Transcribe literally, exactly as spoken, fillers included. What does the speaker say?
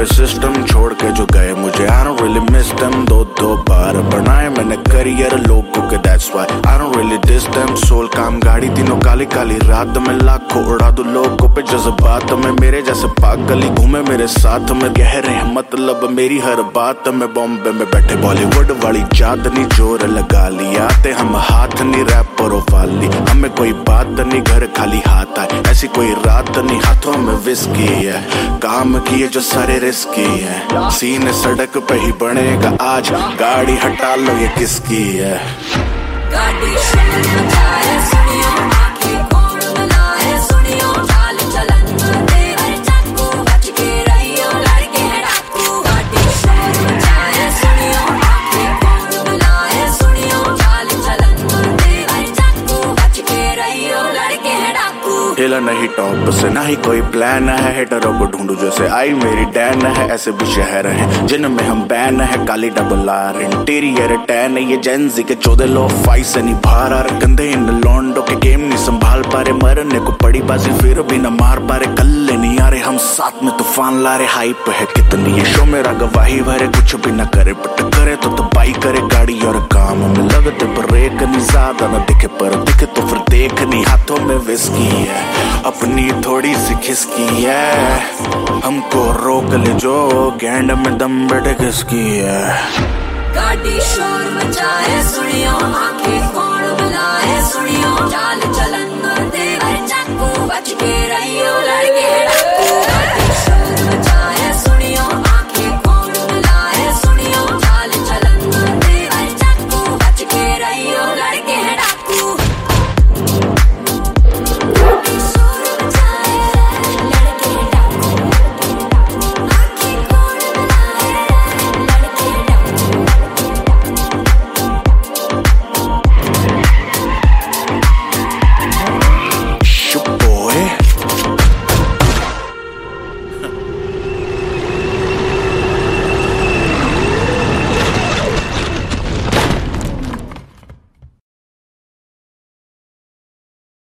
पे सिस्टम छोड़ के जो गए मुझे I don't really miss them। दो दो बार बनाए मैंने करियर लोगों के, that's why I don't really diss them। सोल काम गाड़ी तीनों काली काली रात में, लाखों उड़ा दो लोगों पे जज्बात में। मेरे जैसे पागल ही घूमे मेरे साथ में, गहरे हैं मतलब मेरी हर बात में। बॉम्बे में बैठे बॉलीवुड वाली चांदनी जोर लगा ली, आते हम हाथ नहीं रैपरों वाली, हमें कोई बात नहीं घर खाली हाथ आए, ऐसी कोई रात नहीं हाथों में विस्की है। काम किए जो सारे रिस्की है, सीने सड़क पे ही बनेगा आज, गाड़ी हटा लो ये किसकी है। गाड़ी शोर मचाए सुनियो, आंखें खोल बुलाए सुनियो, चाल चलन दे हर चाकू बच के रहियो, लड़के हैं डाकू। गाड़ी शोर मचाए सुनियो, आंखें खोल बुलाए सुनियो, चाल चलन दे हर चाकू बच के रहियो, लड़के हैं डाकू। हिला नहीं टॉप से ना ही कोई प्लान है, हेटरों को ढूंढू जैसे आई मेरी डैन है। ऐसे भी शहर हैं जिनमें हम बैन है, काली डबल आर इंटीरियर टैन, ये जेंजी के चौदह लो फाइव से नहीं बाहर आ रहे, गंदे इन लॉन्डो के गेम नहीं संभाल पा रहे, मरने को पड़ी बाजी फिर भी न मार पा रहे, कल्ले नहीं आ रहे हम साथ में तूफान ला रहे। हाइप है कितनी ये शो मेरा गवाही भरे, कुछ भी न करे बट करे तो तबाही करे, गाड़ी और काम में लगते ब्रेक नहीं, ज्यादा न दिखे पर दिखे तो फिर देख नहीं, हाथों में विस्की है अपनी थोड़ी सी खिसकी है, हमको रोक ले जो गैंड में दम बैठे किसकी है। गाड़ी शोर मचाए सुनियो, आंखें